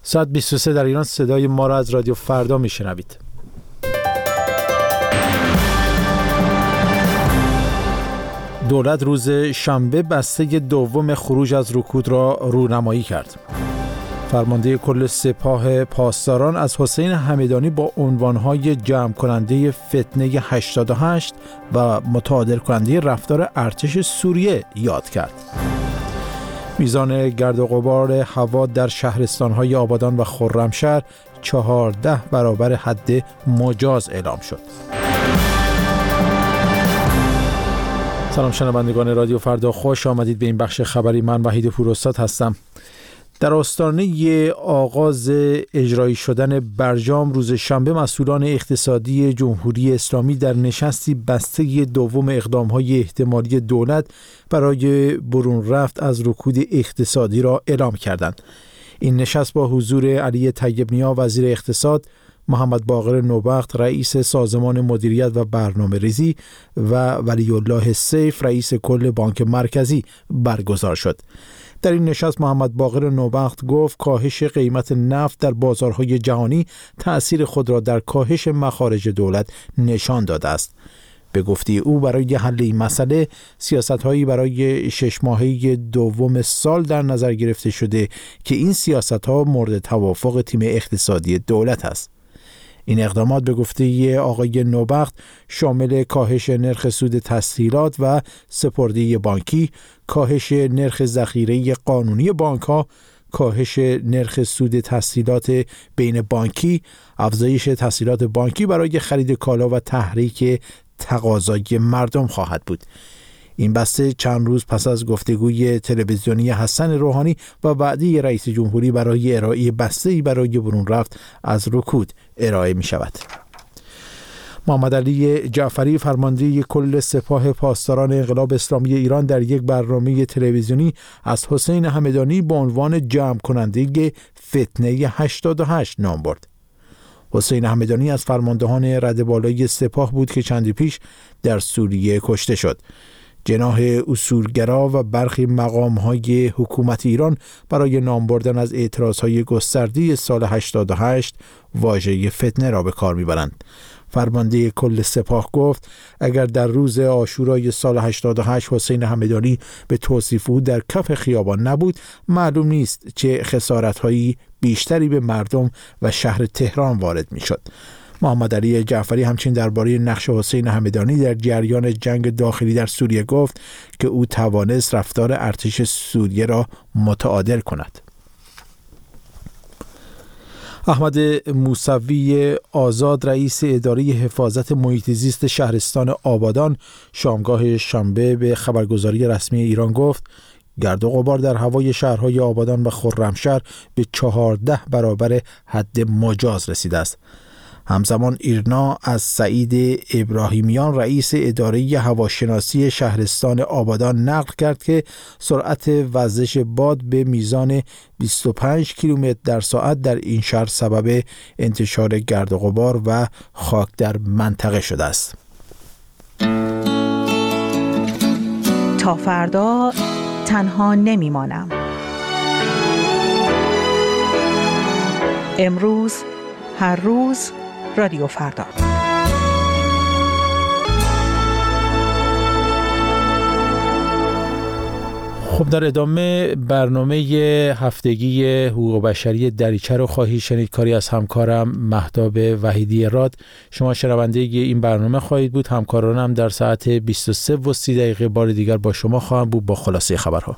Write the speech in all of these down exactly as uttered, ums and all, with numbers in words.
ساعت بیست و سه در ایران. صدای ما را از رادیو فردا میشنوید. دولت روز شنبه بسته دوم خروج از رکود را رونمایی کرد. فرمانده کل سپاه پاسداران از حسین همدانی با عنوانهای جمع کننده فتنه هشتاد و هشت و متعادل کننده رفتار ارتش سوریه یاد کرد. میزان گرد و غبار هوا در شهرستان‌های آبادان و خرمشهر چهارده برابر حد مجاز اعلام شد. سلام شنوندگان رادیو فردا، خوش آمدید به این بخش خبری. من وحید پوراستاد هستم. در آستانه آغاز اجرایی شدن برجام روز شنبه مسئولان اقتصادی جمهوری اسلامی در نشستی بسته دوم اقدام‌های احتمالی دولت برای برون رفت از رکود اقتصادی را اعلام کردند. این نشست با حضور علی طیب نیا وزیر اقتصاد، محمد باقر نوبخت رئیس سازمان مدیریت و برنامه‌ریزی و ولی الله سیف رئیس کل بانک مرکزی برگزار شد. در این نشست محمد باقر نوبخت گفت کاهش قیمت نفت در بازارهای جهانی تأثیر خود را در کاهش مخارج دولت نشان داده است. به گفته او برای حل این مسئله سیاست‌هایی برای شش ماهه دوم سال در نظر گرفته شده که این سیاست‌ها مورد توافق تیم اقتصادی دولت است. این اقدامات به گفته آقای نوبخت شامل کاهش نرخ سود تسهیلات و سپرده بانکی، کاهش نرخ ذخیره قانونی بانک‌ها، کاهش نرخ سود تسهیلات بین بانکی، افزایش تسهیلات بانکی برای خرید کالا و تحریک تقاضای مردم خواهد بود. این بسته چند روز پس از گفتگوی تلویزیونی حسن روحانی و وعده رئیس جمهوری برای ارائه بسته‌ای برای برون رفت از رکود ارائه می شود. محمد علی جعفری فرمانده کل سپاه پاسداران انقلاب اسلامی ایران در یک برنامه تلویزیونی از حسین همدانی به عنوان جمع کننده فتنه هشتاد و هشت نام برد. حسین همدانی از فرماندهان رده بالای سپاه بود که چندی پیش در سوریه کشته شد. جناح اصولگرا و برخی مقام‌های حکومت ایران برای نام بردن از اعتراض‌های گسترده سال هشتاد و هشت واژه فتنه را به کار می‌برند. فرمانده کل سپاه گفت اگر در روز عاشورای سال هشتاد و هشت حسین همدانی به توصیف او در کف خیابان نبود، معلوم نیست چه خسارت‌هایی بیشتری به مردم و شهر تهران وارد می‌شد. محمد علی جعفری همچنین درباره نقش حسین همدانی در جریان جنگ داخلی در سوریه گفت که او توانست رفتار ارتش سوریه را متعادل کند. احمد موسوی آزاد رئیس اداره حفاظت محیط زیست شهرستان آبادان شامگاه شنبه به خبرگزاری رسمی ایران گفت گرد و غبار در هوای شهرهای آبادان و خرمشهر به چهارده برابر حد مجاز رسیده است. همزمان ایرنا از سعید ابراهیمیان رئیس اداره هواشناسی شهرستان آبادان نقل کرد که سرعت وزش باد به میزان بیست و پنج کیلومتر در ساعت در این شهر سبب انتشار گرد و غبار و خاک در منطقه شده است. تا فردا تنها نمیمانم. امروز هر روز رادیو فردا. خب در ادامه برنامه هفتگی حقوق بشری دریچه رو خواهید شنید، کاری از همکارم مهتاب وحیدی راد. شما شنونده این برنامه خواهید بود. همکارانم در ساعت بیست و سه و سی دقیقه بار دیگر با شما خواهم بود با خلاصه خبرها.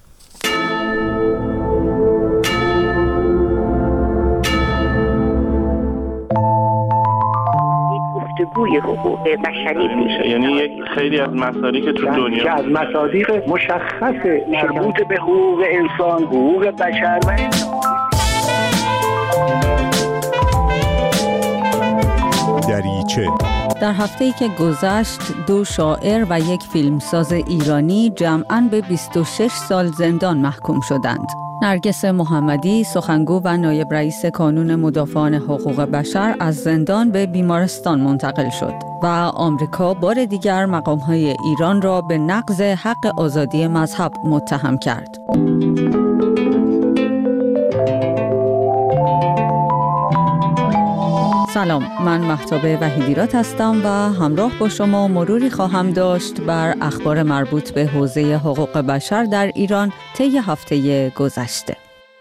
گفتگوی حقوق بشری میشه، یعنی یک خیلی از مصادیق که تو دنیا که از مصادیق مشخص مربوط به حقوق انسان، حقوق بشر و دریچه. در هفته‌ای که گذشت دو شاعر و یک فیلمساز ایرانی جمعاً به بیست و شش سال زندان محکوم شدند. نرگس محمدی سخنگو و نایب رئیس کانون مدافعان حقوق بشر از زندان به بیمارستان منتقل شد و آمریکا بار دیگر مقام‌های ایران را به نقض حق آزادی مذهب متهم کرد. سلام، من مهتاب وحیدیرات هستم و همراه با شما مروری خواهم داشت بر اخبار مربوط به حوزه حقوق بشر در ایران طی هفته گذشته.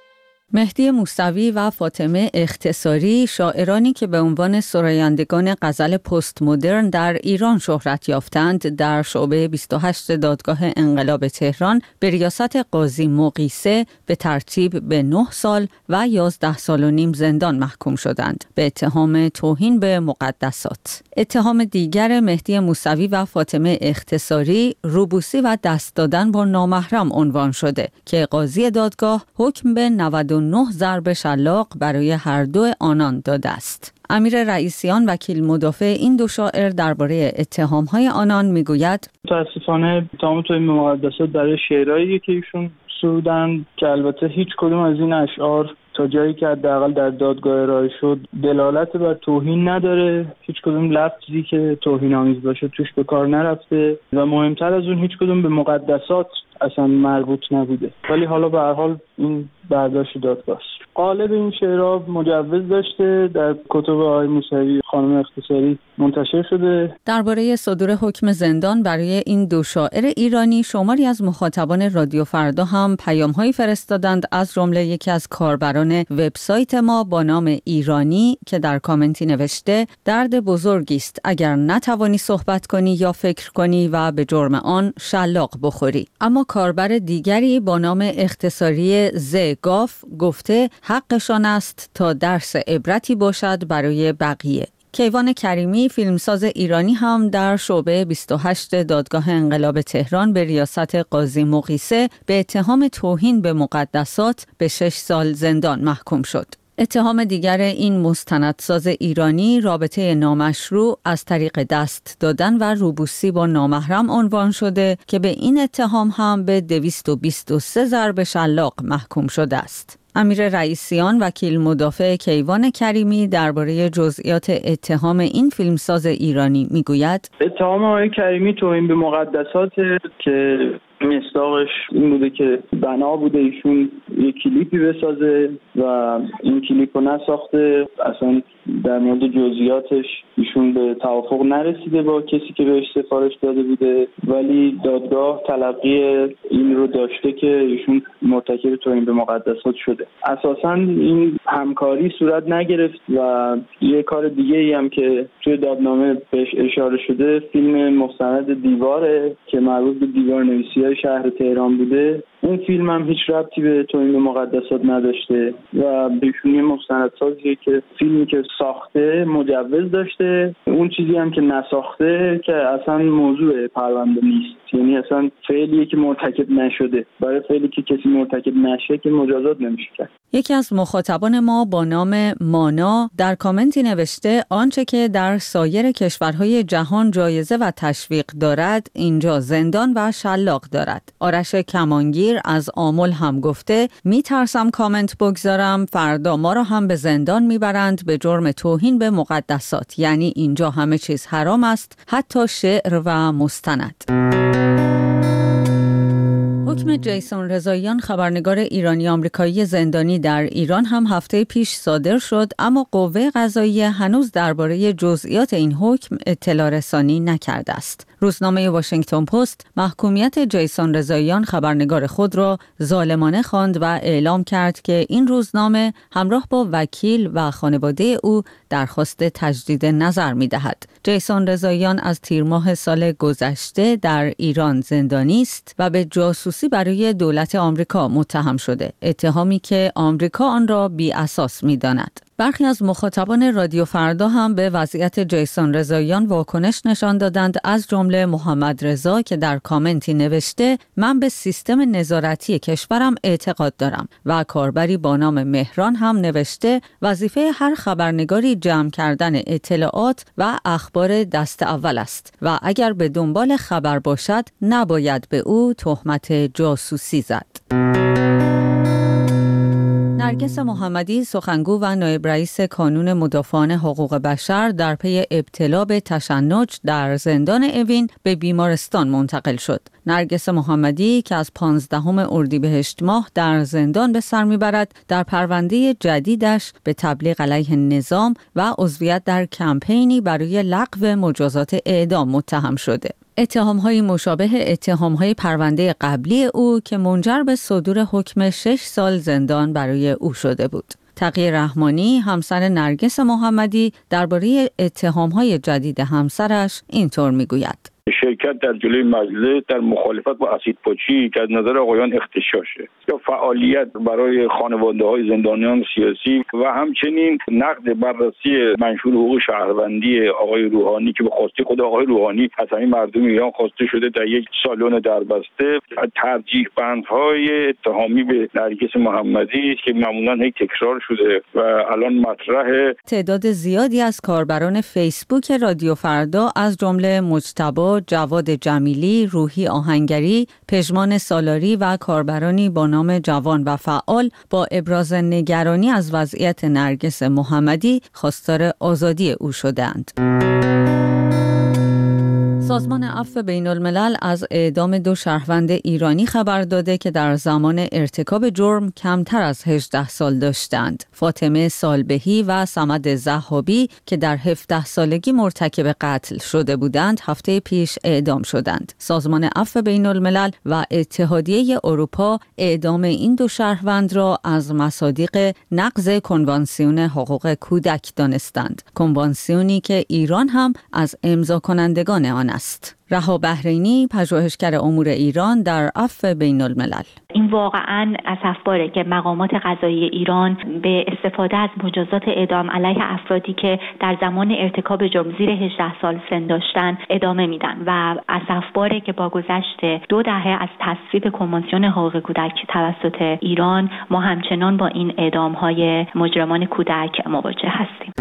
مهدی موسوی و فاطمه اختصاری، شاعرانی که به عنوان سرایندگان غزل پست مدرن در ایران شهرت یافتند، در شعبه بیست و هشت دادگاه انقلاب تهران به ریاست قاضی مقیسه به ترتیب به نه سال و یازده سال و نیم زندان محکوم شدند به اتهام توهین به مقدسات. اتهام دیگر مهدی موسوی و فاطمه اختصاری روبوسی و دست دادن با نامحرم عنوان شده که قاضی دادگاه حکم به نود و نه ضرب شلاق برای هر دو آنان داده است. امیر رئیسیان، وکیل مدافع این دو شاعر، درباره اتهام‌های آنان میگوید: متأسفانه اتهام توهین به مقدسات برای شعرهایی که ایشون سرودن که البته هیچ کدوم از این اشعار تا جایی که حداقل در دادگاه ارائه شد دلالت بر توهین نداره، هیچ کدوم لفظی که توهین آمیز باشه توش به کار نرفته و مهمتر از اون هیچ کدوم به مقدسات اصلا مربوط نبوده. ولی حالا به هر حال این برداشت دادگاه است. قالب این شعرها مجوز داشته، در کتب آقای موسوی خانم اختصاری منتشر شده. درباره صدور حکم زندان برای این دو شاعر ایرانی شماری از مخاطبان رادیو فردا هم پیام‌هایی فرستادند، از جمله یکی از کاربران وبسایت ما با نام ایرانی که در کامنتی نوشته: درد بزرگی است اگر نتوانی صحبت کنی یا فکر کنی و به جرم آن شلاق بخوری. اما کاربر دیگری با نام اختصاری زگاف گفته حقشان است تا درس عبرتی باشد برای بقیه. کیوان کریمی، فیلمساز ایرانی، هم در شعبه بیست و هشت دادگاه انقلاب تهران به ریاست قاضی مقیسه به اتهام توهین به مقدسات به شش سال زندان محکوم شد. اتهام دیگر این مستندساز ایرانی رابطه نامشروع از طریق دست دادن و روبوسی با نامحرم عنوان شده که به این اتهام هم به دویست و بیست و سه ضرب شلاق محکوم شده است. امیر رئیسیان، وکیل مدافع کیوان کریمی، درباره جزئیات اتهام این فیلمساز ایرانی میگوید: اتهام آقای کریمی توهین به مقدسات که مصداقش این بوده که بنا بوده ایشون یک کلیپی بسازه و این کلیپ رو نساخته، اصلا در مورد جزئیاتش ایشون به توافق نرسیده با کسی که بهش سفارش داده بوده، ولی دادگاه تلقی این رو داشته که ایشون مرتکب توهین به مقدسات شده. اساساً این همکاری صورت نگرفت و یه کار دیگه ای هم که توی دادنامه بهش اشاره شده، فیلم مستند دیواره که مربوط به دیوار نویسی‌های شهر تهران بوده. اون فیلم هم هیچ ربطی به توهین به مقدسات نداشته و بهشون یه مستندسازیه که فیلمی که ساخته مجوز داشته، اون چیزی هم که نساخته که اصلا موضوع پرونده نیست، یعنی اصلا فعلیه که مرتکب نشده. برای فعلی که کسی مرتکب نشه که مجازات نمیشه کرد. یکی از مخاطبان ما با نام مانا در کامنتی نوشته: آنچه که در سایر کشورهای جهان جایزه و تشویق دارد اینجا زندان و شلاق دارد. آرش کمانگیر از آمل هم گفته: میترسم کامنت بگذارم، فردا ما را هم به زندان میبرند به جرم توهین به مقدسات. یعنی اینجا همه چیز حرام است، حتی شعر و مستند. حکم جیسون رضاییان، خبرنگار ایرانی آمریکایی زندانی در ایران، هم هفته پیش صادر شد، اما قوه قضاییه هنوز درباره جزئیات این حکم اطلاع رسانی نکرده است. روزنامه واشنگتن پست محکومیت جیسون رضاییان، خبرنگار خود را ظالمانه خواند و اعلام کرد که این روزنامه همراه با وکیل و خانواده او درخواست تجدید نظر می‌دهد. جیسون رضاییان از تیر ماه سال گذشته در ایران زندانی است و به جاسوسی برای دولت آمریکا متهم شده، اتهامی که آمریکا آن را بی اساس می‌داند. برخی از مخاطبان رادیو فردا هم به وضعیت جیسون رضاییان واکنش نشان دادند، از جمله محمد رضا که در کامنتی نوشته: من به سیستم نظارتی کشورم اعتقاد دارم. و کاربری با نام مهران هم نوشته: وظیفه هر خبرنگاری جمع کردن اطلاعات و اخبار دست اول است و اگر به دنبال خبر باشد نباید به او تهمت جاسوسی زد. نرگس محمدی سخنگو و نایب رئیس کانون مدافعان حقوق بشر در پی ابتلا به تشنج در زندان اوین به بیمارستان منتقل شد. نرگس محمدی که از پانزدهم اردیبهشت ماه در زندان به سر میبرد، در پرونده جدیدش به تبلیغ علیه نظام و عضویت در کمپینی برای لغو مجازات اعدام متهم شده. اتهام‌های مشابه اتهام‌های پرونده قبلی او که منجر به صدور حکم شش سال زندان برای او شده بود. تقی رحمانی همسر نرگس محمدی درباره اتهام‌های جدید همسرش اینطور میگوید: شرکت در جلوی مجلس در مخالفت با اسیدپاچی که از نظر آقایان اغتشاشه یا فعالیت برای خانواده‌های زندانیان سیاسی و همچنین نقد بررسی منشور حقوق شهروندی آقای روحانی که به خواسته خود آقای روحانی از همین مردم ایران خواسته شده در یک سالن دربسته، ترجیح بندهای اتهامی به نرگس محمدی که معمولاً هی تکرار شده و الان مطرح. تعداد زیادی از کاربران فیسبوک رادیو فردا از جمله مجتبی، جواد جمیلی، روحی آهنگری، پژمان سالاری و کاربرانی با نام جوان و فعال با ابراز نگرانی از وضعیت نرگس محمدی خواستار آزادی او شدند. سازمان عفو بین الملل از اعدام دو شهروند ایرانی خبر داده که در زمان ارتکاب جرم کمتر از هجده سال داشتند. فاطمه سالبهی و صمد ضحابی که در هفده سالگی مرتکب قتل شده بودند هفته پیش اعدام شدند. سازمان عفو بین الملل و اتحادیه اروپا اعدام این دو شهروند را از مصادیق نقض کنوانسیون حقوق کودک دانستند. کنوانسیونی که ایران هم از امضا کنندگان آن است. رها بحرینی، پژوهشگر امور ایران در عفو بین الملل: این واقعاً اسفباره که مقامات قضایی ایران به استفاده از مجازات اعدام علیه افرادی که در زمان ارتکاب جرم زیر هجده سال سن داشتن ادامه میدن و اسفباره که با گذشت دو دهه از تصویب کنوانسیون حقوق کودک توسط ایران ما همچنان با این اعدام‌های مجرمان کودک مواجه هستیم.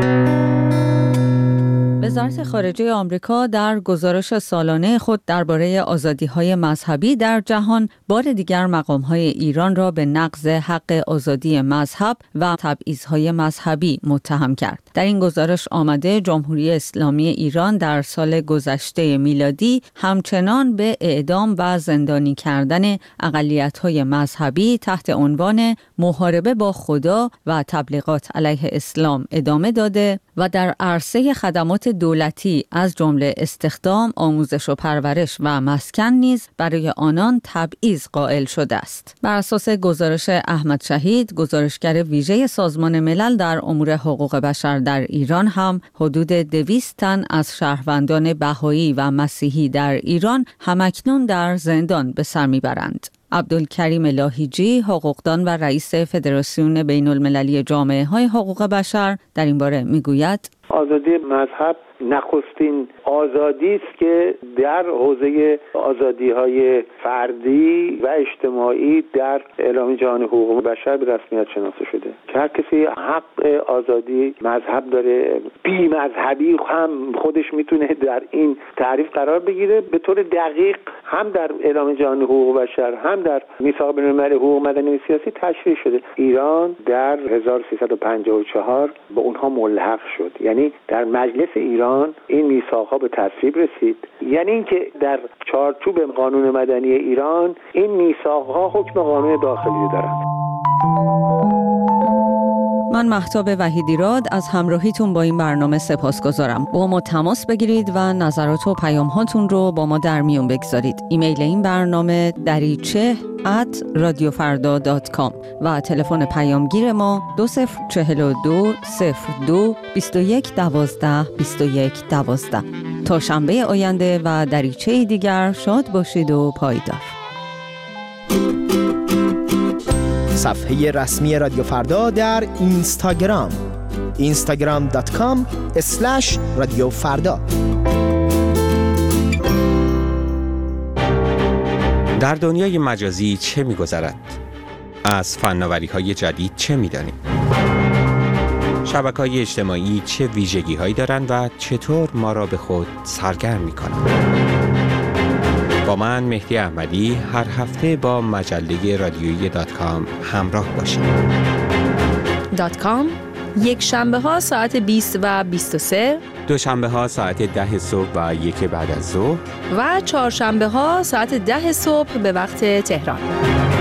وزارت خارجه آمریکا در گزارش سالانه خود درباره آزادی‌های مذهبی در جهان بار دیگر مقام‌های ایران را به نقض حق آزادی مذهب و تبعیض‌های مذهبی متهم کرد. در این گزارش آمده جمهوری اسلامی ایران در سال گذشته میلادی همچنان به اعدام و زندانی کردن اقلیت‌های مذهبی تحت عنوان محاربه با خدا و تبلیغات علیه اسلام ادامه داده و در عرصه خدمات دولتی از جمله استخدام، آموزش و پرورش و مسکن نیز برای آنان تبعیض قائل شده است. بر اساس گزارش احمد شهید، گزارشگر ویژه سازمان ملل در امور حقوق بشر در ایران، هم حدود دویست تن از شهروندان بهایی و مسیحی در ایران همکنون در زندان به سر میبرند. عبدالکریم لاهیجی، حقوقدان و رئیس فدراسیون بین المللی جامعه های حقوق بشر در این باره میگوید: آزادی مذهب نخستین آزادی است که در حوزه آزادی‌های فردی و اجتماعی در اعلامیه جهانی حقوق بشر به رسمیت شناخته شده که هر کسی حق آزادی مذهب داره. بی مذهبی هم خودش میتونه در این تعریف قرار بگیره. به طور دقیق هم در اعلامیه جهانی حقوق بشر هم در میثاق بین‌المللی حقوق مدنی و سیاسی تشریح شده. ایران در هزار و سیصد و پنجاه و چهار به اونها ملحق شد، یعنی در مجلس ایران این میثاق‌ها به تصویب رسید. یعنی اینکه در چارچوب قانون مدنی ایران این میثاق‌ها حکم قانون داخلی دارند. من مهتاب وحیدیراد از همراهیتون با این برنامه سپاسگزارم. با ما تماس بگیرید و نظرات و پیام‌هاتون رو با ما در میون بگذارید. ایمیل این برنامه دریچه ات رادیو فردا دات کام و تلفن پیامگیر ما دو صفر چهل و دو صفر دو بیست و یک دوازده بیست و یک دوازده. تا شنبه آینده و دریچه دیگر شاد باشید و پایدار. صفحه رسمی رادیو فردا در اینستاگرام اینستاگرام دات کام اسلش رادیو فردا. در دنیای مجازی چه می‌گذرد؟ از فناوری‌های جدید چه می‌دانیم؟ شبکه‌های اجتماعی چه ویژگی‌هایی دارند و چطور ما را به خود سرگرم می‌کنند؟ با من مهدی احمدی هر هفته با مجله رادیویی دات کام همراه باشید. دات کام، یک شنبه ها ساعت بیست و بیست و سه، دوشنبه ها ساعت ده صبح و یک بعد از ظهر و چهارشنبه ها ساعت ده صبح به وقت تهران.